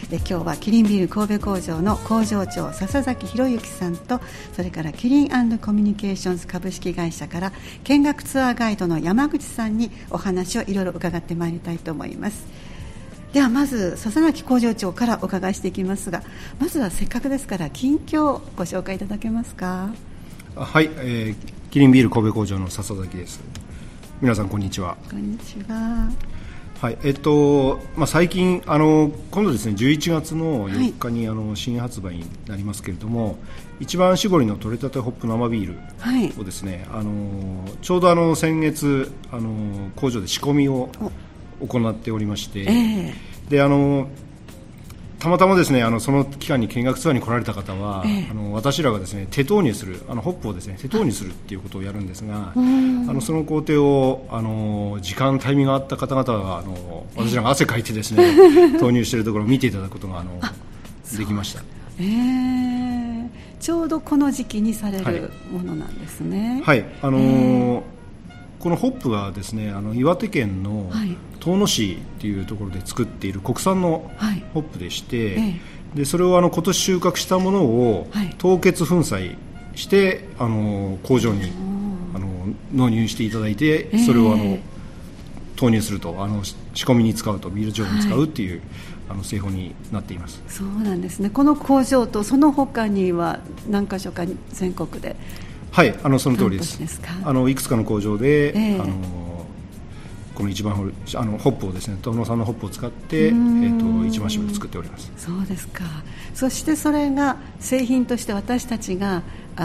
今日はキリンビール神戸工場の工場長笹崎博之さんと、それからキリン&コミュニケーションズ株式会社から見学ツアーガイドの山口さんにお話をいろいろ伺ってまいりたいと思います。ではまず笹崎工場長からお伺いしていきますが、まずはせっかくですから近況をご紹介いただけますか。 はい、キリンビール神戸工場の笹崎です。皆さんこんにちは。 こんにちは。 はい、最近今度ですね、11月の4日に、新発売になりますけれども、一番搾りの取れたてホップ生ビールをですね、ちょうど先月工場で仕込みを行っておりまして、でたまたまですね、その期間に見学ツアーに来られた方は、私らがですね手投入するホップをですね手投入するっていうことをやるんですが、その工程を時間タイミングがあった方々が私らが汗かいてですね投入しているところを見ていただくことができました。 ちょうどこの時期にされるものなんですね。 はい、このホップがですね、岩手県の遠野市っていうところで作っている国産のホップでして、でそれを今年収穫したものを凍結粉砕して工場に納入していただいて、それを投入すると仕込みに使うとビール調理に使うっていう、製法になっています。 そうなんですね。この工場とその他には何か所か全国で。 はい、その通りです。いくつかの工場で、この一番ホップをですね、遠野産のホップを使って一番搾り作っております。 そうですか。そしてそれが製品として私たちが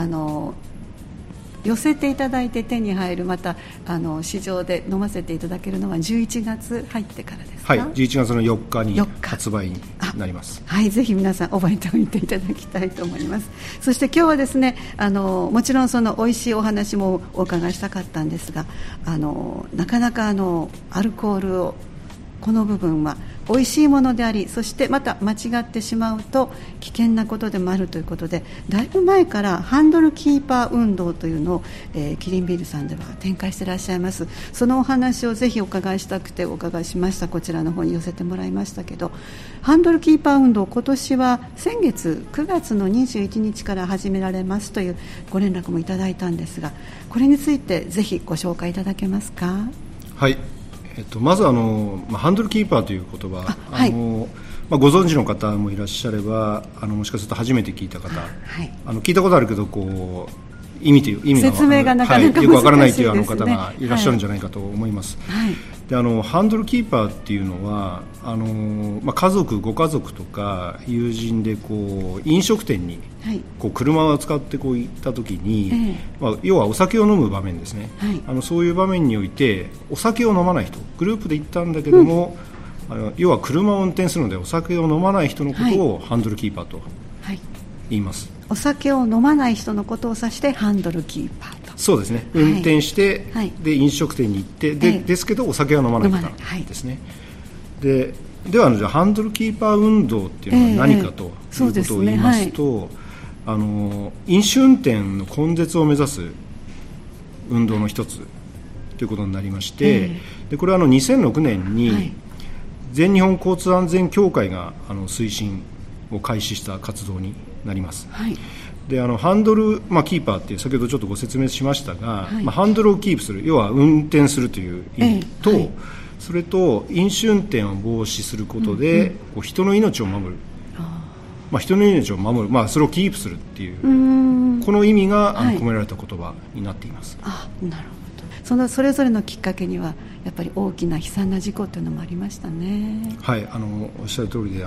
寄せていただいて手に入る、また市場で飲ませていただけるのは11月入ってからですか。はい、 11月の4日に発売になります。 はい、ぜひ皆さん覚えておいていただきたいと思います。そして今日はですね、もちろんその美味しいお話もお伺いしたかったんですが、なかなかアルコールをこの部分は美味しいものであり、そしてまた間違ってしまうと危険なことでもあるということで、だいぶ前からハンドルキーパー運動というのを、キリンビールさんでは展開していらっしゃいます。そのお話をぜひお伺いしたくてお伺いしました。こちらの方に寄せてもらいましたけど、ハンドルキーパー運動、今年は先月9月の21日から始められますというご連絡もいただいたんですが、これについてぜひご紹介いただけますか。 はい、まずハンドルキーパーという言葉、ご存知の方もいらっしゃれば、もしかすると初めて聞いた方、聞いたことあるけど意味が説明がなかなか難しいですね。 よくわからないという方がいらっしゃるんじゃないかと思います。でハンドルキーパーっていうのは家族、ご家族とか友人で飲食店に車を使って行った時に、要はお酒を飲む場面ですね。そういう場面においてお酒を飲まない人、グループで行ったんだけども、要は車を運転するのでお酒を飲まない人のことをハンドルキーパーと言います。 お酒を飲まない人のことを指してハンドルキーパーと。 そうですね。運転して、で飲食店に行ってですけどお酒は飲まない方ですね。ではじゃあハンドルキーパー運動っていうのは何かということを言いますと、飲酒運転の根絶を目指す運動の一つということになりまして、でこれは2006年に全日本交通安全協会が推進を開始した活動になります。でハンドル、キーパーっていう先ほどちょっとご説明しましたが、ハンドルをキープする、要は運転するという意味と、それと飲酒運転を防止することで、人の命を守る、人の命を守る、それをキープするっていうこの意味が込められた言葉になっています。 なるほど。それぞれのきっかけにはやっぱり大きな悲惨な事故というのもありましたね。 はい、おっしゃる通りで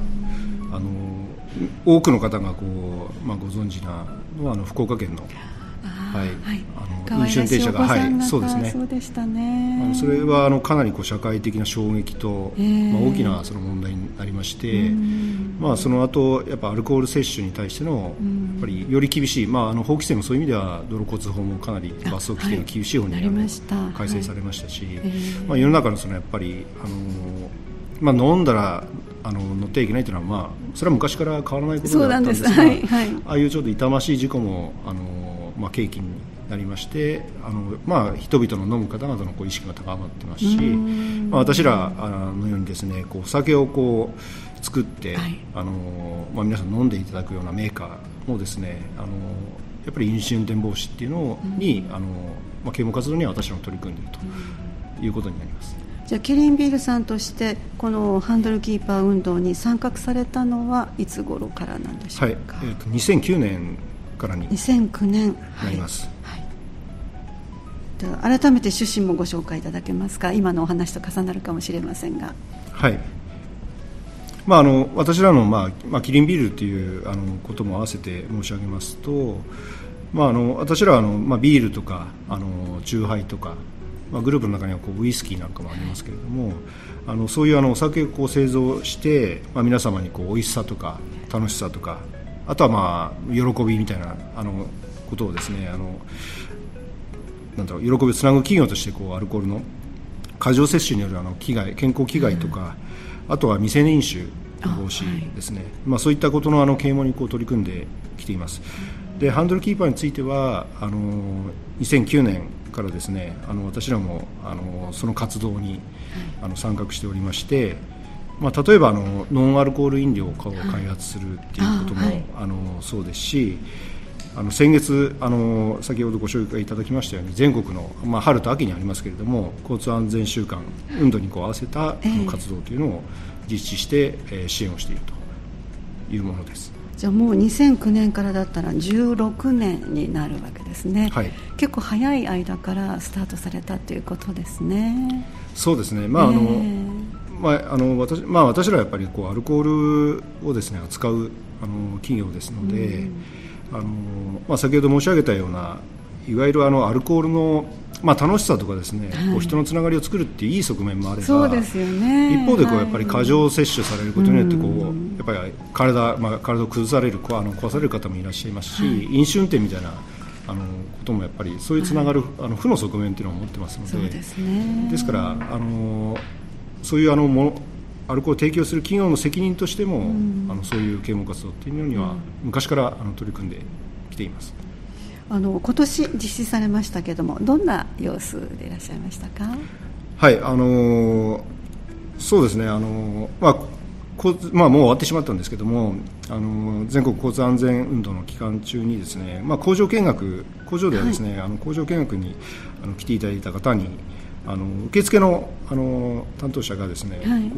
多くの方がご存知なのは福岡県の飲酒運転者が、そうですね。 そうでしたね。 それはかなり社会的な衝撃と、大きな問題になりまして、その後やっぱアルコール摂取に対してのやっぱりより厳しい、法規制もそういう意味では道路交通法もかなり罰則規定が厳しい方に改正されましたし、世の中のやっぱり飲んだら乗ってはいけないというのは、それは昔から変わらないことだったんですが、ああいうちょっと痛ましい事故も契機になりまして、人々の飲む方々の意識が高まってますし、私らのようにですね、お酒を作って、はい、皆さん飲んでいただくようなメーカーもですね、やっぱり飲酒運転防止っていうのに、啓蒙活動には私も取り組んでいるということになります。 じゃあキリンビールさんとしてこのハンドルキーパー運動に参画されたのはいつ頃からなんでしょうか。 はい、2009年からに 2009年なります。 はいはい、では改めて趣旨もご紹介いただけますか。今のお話と重なるかもしれませんが。 はい、私らの、キリンビールということも合わせて申し上げますと、私らはビールとかチューハイとか、グループの中にはウイスキーなんかもありますけれども、そういうお酒を製造して、皆様に美味しさとか楽しさとか、あとは喜びみたいなことをですね、喜びをつなぐ企業としてアルコールの過剰摂取による健康危害とか、あとは未成年飲酒防止ですね、そういったことの啓蒙に取り組んできています。でハンドルキーパーについては2009年からですね、私らもその活動に参画しておりまして、例えばノンアルコール飲料を開発するっていうことも、そうですし、先月先ほどご紹介いただきましたように全国の、春と秋にありますけれども交通安全週間運動に合わせた活動というのを実施して、支援をしているというものです。 じゃあもう2009年からだったら16年になるわけですね。はい、結構早い間からスタートされたということですね。 そうですね、私らはやっぱりアルコールをですね扱う企業ですので、先ほど申し上げたようないわゆるアルコールの、楽しさとかですね、はい、人のつながりを作るっていういい側面もあれば、 そうですよね、 一方でやっぱり過剰摂取されることによってやっぱり体を崩される壊される方もいらっしゃいますし、はい、飲酒運転みたいなこともやっぱりそういうつながる、負の側面というのを持ってますので、 そうですね、 ですからそういうアルコールを提供する企業の責任としても、そういう啓蒙活動というのには昔から取り組んできています。 今年実施されましたけれども、どんな様子でいらっしゃいましたか。 はい、そうですね、もう終わってしまったんですけども、全国交通安全運動の期間中にですね、工場ではですね、はい、工場見学に来ていただいた方に受付の担当者がですね、はい、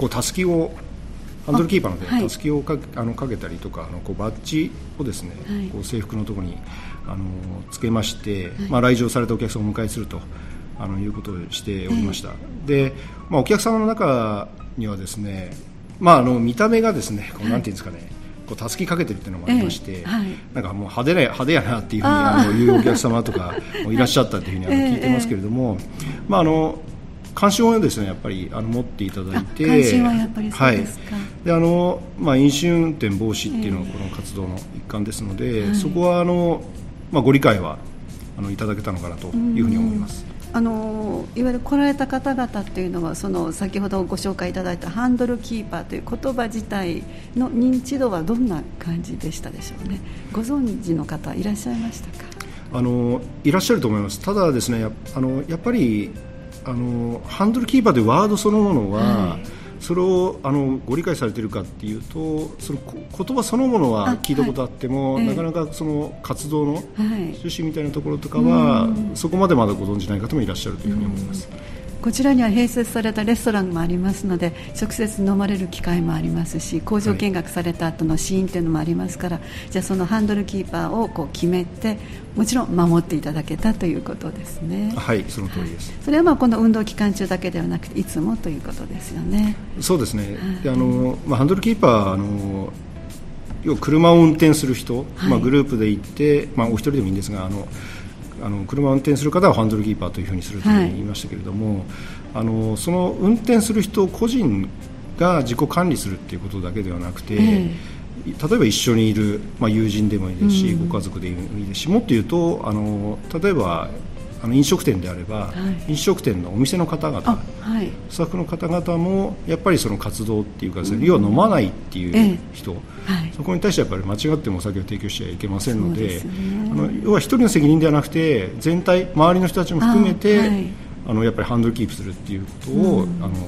たすきをハンドルキーパーのでたすきをかけたりとかバッジをですね、はい、制服のところにつけまして、はい、来場されたお客さんをお迎えするということをしておりました。で、お客様の中にはですね、見た目がですねなんていうんですかね、たすきかけてるっていうのもありまして、はい、なんかもう派手やなっていうふうに言うお客様とかもいらっしゃったというふうに聞いてますけれども、関心をですねやっぱり持っていただいて、 関心はやっぱりそうですか。 はい、飲酒運転防止っていうのがこの活動の一環ですので、そこはご理解はいただけたのかなというふうに思います。 いわゆる来られた方々っていうのは先ほどご紹介いただいたハンドルキーパーという言葉自体の認知度はどんな感じでしたでしょうね。ご存知の方いらっしゃいましたか。 いらっしゃると思います。ただですね、やっぱりハンドルキーパーというワードそのものは、はい、それをご理解されているかっていうと、その言葉そのものは聞いたことあっても、なかなかその活動の趣旨みたいなところとかは、そこまでまだご存じない方もいらっしゃるというふうに思います。 こちらには併設されたレストランもありますので、直接飲まれる機会もありますし、工場見学された後のシーンというのもありますから、じゃあそのハンドルキーパーを決めて、もちろん守っていただけたということですね。 はい、その通りです。 それはこの運動期間中だけではなくていつもということですよね。 そうですね、ハンドルキーパー要は車を運転する人、グループで行って、お一人でもいいんですが車を運転する方はハンドルキーパーというふうにするというふうに言いましたけれども、その運転する人個人が自己管理するということだけではなくて、例えば一緒にいる、友人でもいいですし、ご家族でもいいですし、もっと言うと例えば飲食店であれば、飲食店のお店の方々、スタッフの方々もやっぱりその活動っていうか、要は飲まないっていう人、そこに対してやっぱり間違ってもお酒を提供しちゃいけませんので、要は一人の責任ではなくて周りの人たちも含めて、やっぱりハンドルキープするっていうことを、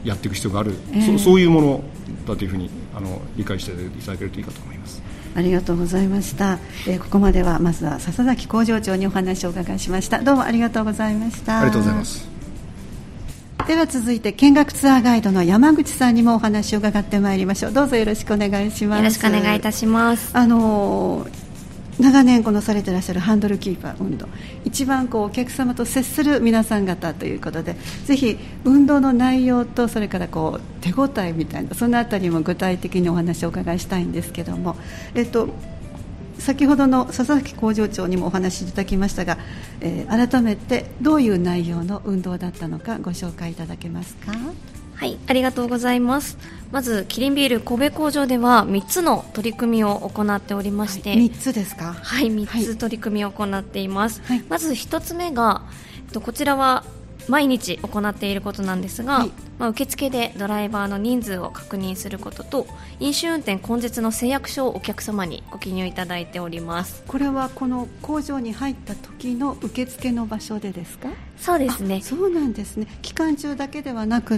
やっていく必要がある、そういうものだというふうに理解していただけるといいかと思います。 ありがとうございました。ここまではまずは笹崎工場長にお話をお伺いしました。どうもありがとうございました。 ありがとうございます。 では続いて見学ツアーガイドの山口さんにもお話を伺ってまいりましょう。どうぞよろしくお願いします。 よろしくお願いいたします。 長年このされていらっしゃるハンドルキーパー運動、一番お客様と接する皆さん方ということで、ぜひ運動の内容とそれから手応えみたいな、そのあたりも具体的にお話をお伺いしたいんですけども、先ほどの佐々木工場長にもお話しいただきましたが、改めてどういう内容の運動だったのかご紹介いただけますか。 はい、ありがとうございます。まずキリンビール神戸工場では3つの取り組みを行っておりまして、 3つですか。 はい、3つ取り組みを行っています、 はい、 まず1つ目が、こちらは毎日行っていることなんですが、受付でドライバーの人数を確認することと、飲酒運転根絶の誓約書をお客様にご記入いただいております。 これはこの工場に入った時の受付の場所でですか。 そうですね。 そうなんですね。期間中だけではなくって、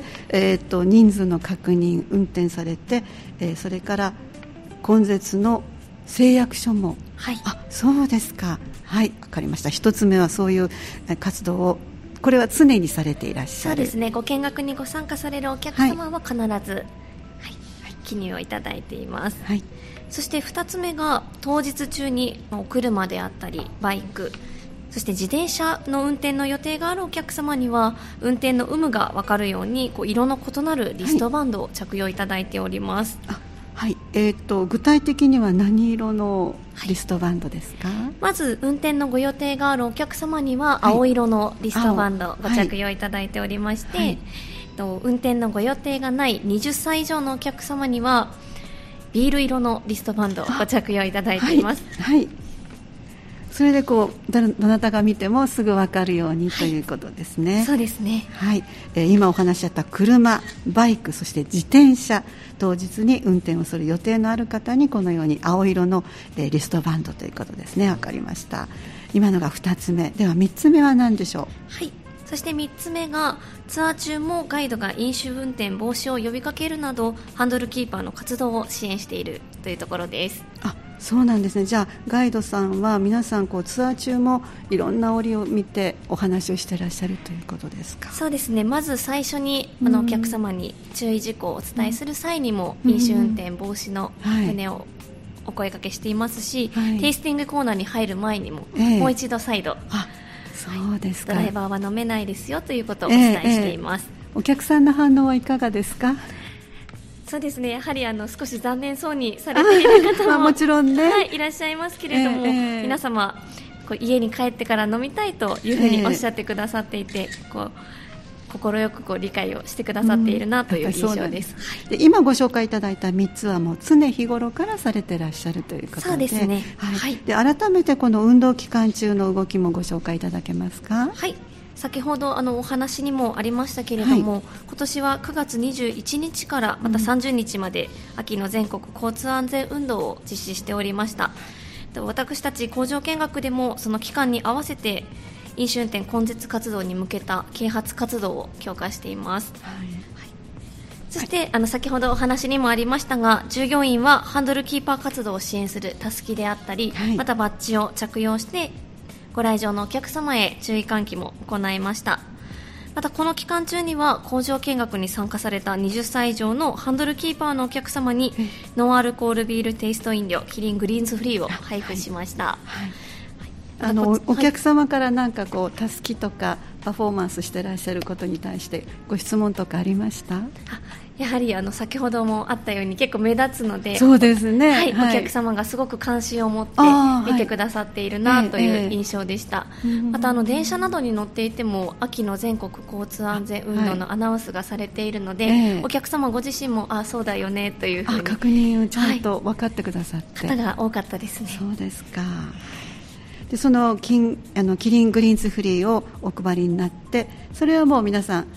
人数の確認、運転されて、それから根絶の誓約書も、 はい、 そうですか。はい、わかりました。一つ目はそういう活動を、これは常にされていらっしゃる。 そうですね。ご見学にご参加されるお客様は必ず、記入をいただいています、はい、そして2つ目が、当日中にお車であったりバイク、そして自転車の運転の予定があるお客様には、運転の有無が分かるように色の異なるリストバンドを着用いただいております、 はい、具体的には何色のリストバンドですか。 まず運転のご予定があるお客様には青色のリストバンドをご着用いただいておりまして、運転のご予定がない20歳以上のお客様にはビール色のリストバンドをご着用いただいています。 はい、それでどなたが見てもすぐ分かるようにということですね。 そうですね。 はい、今お話しあった車、バイク、そして自転車、当日に運転をする予定のある方にこのように青色のリストバンドということですね。分かりました。今のが2つ目では、3つ目は何でしょう。 はい、そして3つ目が、ツアー中もガイドが飲酒運転防止を呼びかけるなど、ハンドルキーパーの活動を支援しているというところです。 そうなんですね。じゃあガイドさんは皆さんツアー中もいろんな折を見てお話をしていらっしゃるということですか。 そうですね。まず最初にお客様に注意事項をお伝えする際にも、飲酒運転防止の旨をお声掛けしていますし、テイスティングコーナーに入る前にも、もう一度再度、 そうですか。 ドライバーは飲めないですよということをお伝えしています、 お客さんの反応はいかがですか。 そうですね。やはり少し残念そうにされている方ももちろんね、 いらっしゃいますけれども、皆様家に帰ってから飲みたいというふうにおっしゃってくださっていて、快く理解をしてくださっているなという印象です。 で、今ご紹介いただいた3つはもう常日頃からされていらっしゃるということで。 そうですね。 で、改めてこの運動期間中の動きもご紹介いただけますか。 はい、先ほどお話にもありましたけれども、今年は9月21日からまた30日まで、秋の全国交通安全運動を実施しておりました。私たち工場見学でもその期間に合わせて飲酒運転根絶活動に向けた啓発活動を強化しています、そして先ほどお話にもありましたが、従業員はハンドルキーパー活動を支援するたすきであったり、またバッジを着用してご来場のお客様へ注意喚起も行いました。またこの期間中には工場見学に参加された20歳以上のハンドルキーパーのお客様にノンアルコールビールテイスト飲料キリングリーンズフリーを配布しました。 お客様からたすきとかパフォーマンスしてらっしゃることに対してご質問とかありました？ やはり先ほどもあったように結構目立つので、 そうですね、 お客様がすごく関心を持って見てくださっているなという印象でした、また電車などに乗っていても秋の全国交通安全運動のアナウンスがされているので、お客様ご自身もそうだよねというふうに確認をちゃんと分かってくださって、 方が多かったですね。 そうですか。で、そのキリングリーンズフリーをお配りになって、それはもう皆さん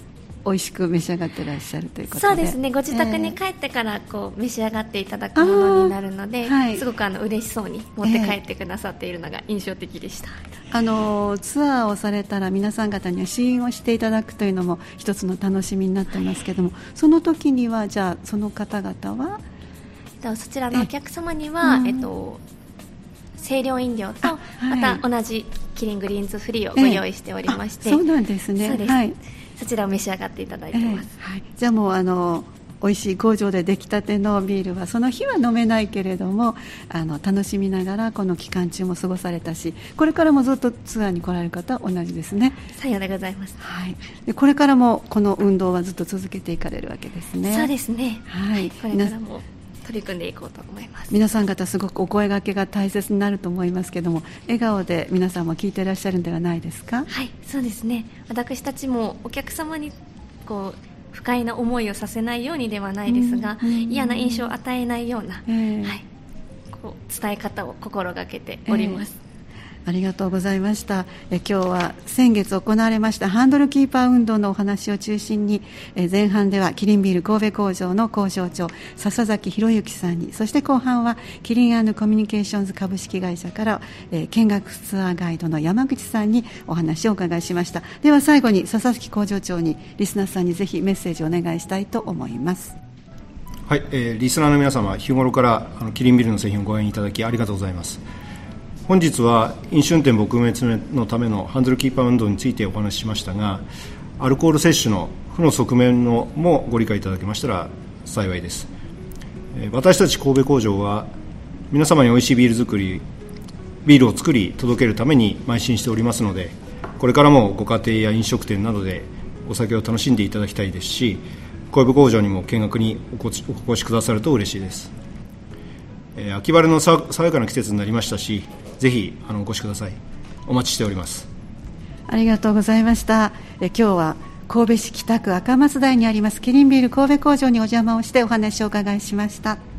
美味しく召し上がってらっしゃるということで。 そうですね、ご自宅に帰ってから召し上がっていただくものになるので、はい、すごく嬉しそうに持って帰ってくださっているのが印象的でした。 ツアーをされたら皆さん方には試飲をしていただくというのも一つの楽しみになっていますけれども、その時にはじゃあその方々はそちらのお客様には、清涼飲料と、また同じキリングリーンズフリーをご用意しておりまして、 そうなんですね。 そうです、はい、そちらを召し上がっていただいてます。 はい、じゃあもう美味しい工場で出来たてのビールはその日は飲めないけれども楽しみながらこの期間中も過ごされたし、これからもずっとツアーに来られる方は同じですね。 さようでございます。 はい、でこれからもこの運動はずっと続けていかれるわけですね。 そうですね、 はい、 これからも取り組んでいこうと思います。 皆さん方すごくお声掛けが大切になると思いますけども、笑顔で皆さんも聞いていらっしゃるんではないですか。 はい、そうですね。私たちもお客様に不快な思いをさせないようにではないですが、嫌な印象を与えないような、伝え方を心がけております。 ありがとうございました。今日は先月行われましたハンドルキーパー運動のお話を中心に、前半ではキリンビール神戸工場の工場長笹崎博之さんに、そして後半はキリン&コミュニケーションズ株式会社から、見学ツアーガイドの山口さんにお話をお伺いしました。では最後に笹崎工場長にリスナーさんにぜひメッセージをお願いしたいと思います。 はい、リスナーの皆様、日頃からキリンビールの製品をご愛飲いただきありがとうございます。本日は飲酒運転撲滅のためのハンドルキーパー運動についてお話ししましたが、アルコール摂取の負の側面のもご理解いただけましたら幸いです。私たち神戸工場は皆様においしいビールを作り届けるために邁進しておりますので、これからもご家庭や飲食店などでお酒を楽しんでいただきたいですし、神戸工場にも見学にお越しくださると嬉しいです。秋晴れの爽やかな季節になりましたし、ぜひお越しください。お待ちしております。 ありがとうございました。今日は神戸市北区赤松台にありますキリンビール神戸工場にお邪魔をしてお話をお伺いしました。